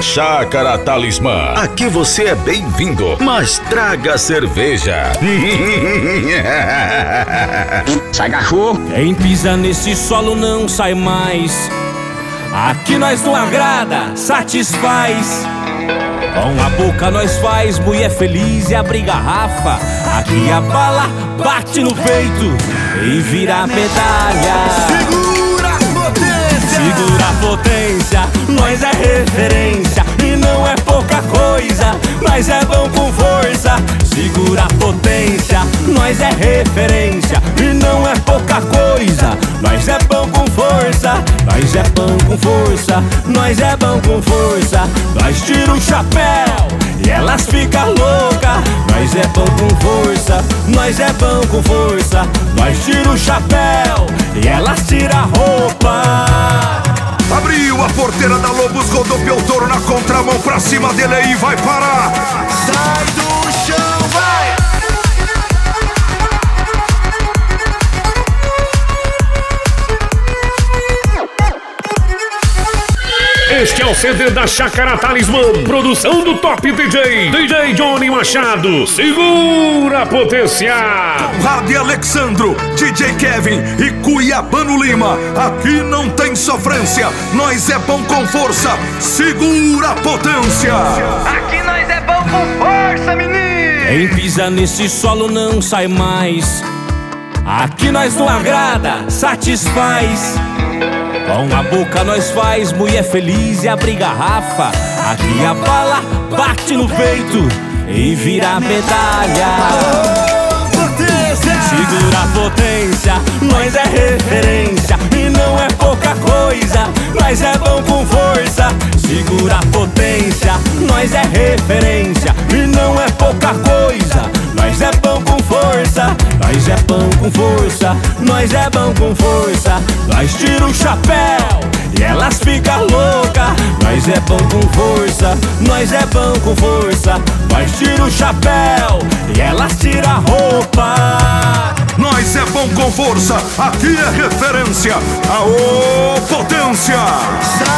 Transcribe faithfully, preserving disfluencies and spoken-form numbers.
Chácara Talismã. Aqui você é bem-vindo, mas traga cerveja. Sai, cachorro. Quem pisa nesse solo não sai mais. Aqui nós não agrada, satisfaz. Com a boca nós faz mulher feliz e abre garrafa. Aqui a bala bate no peito e vira medalha. Segura a potência, segura a potência. Nós é referência e não é pouca coisa. Nós é bom com força. Segura a potência. Nós é referência e não é pouca coisa. Nós é bom com força. Nós é bom com força. Nós é bom com força. Nós tira o chapéu e elas ficam loucas. Nós é bom com força. Nós é bom com força. Nós tira o chapéu e elas tiram a roupa. Abriu a porteira da Lobos, rodopiou o touro na contramão, pra cima dele aí vai parar. Sai do chão, vai! Este é o C D da Chácara Talismã, produção do Top D J, D J Johnny Machado. Segura a potência. Rade Alexandro, D J Kevin e Cuiabano Lima. Aqui não tem sofrência, nós é bom com força. Segura a potência. Aqui nós é bom com força, menino. Quem pisa nesse solo não sai mais. Aqui nós não agrada, satisfaz. Com a boca nós faz mulher feliz e abre garrafa. Aqui a bala bate no peito e vira medalha. Oh, potência! Segura a potência. Nós é referência e não é pouca coisa. Nós é bom com força. Segura a potência. Nós é referência e não é pouca coisa. Nós é bom com força. Nós é bom com força. Nós é bom com força. Nós tira o chapéu e elas ficam loucas. Nós é bom com força. Nós é bom com força. Nós tira o chapéu e elas tiram a roupa. Nós é bom com força. Aqui é referência. Aô, potência!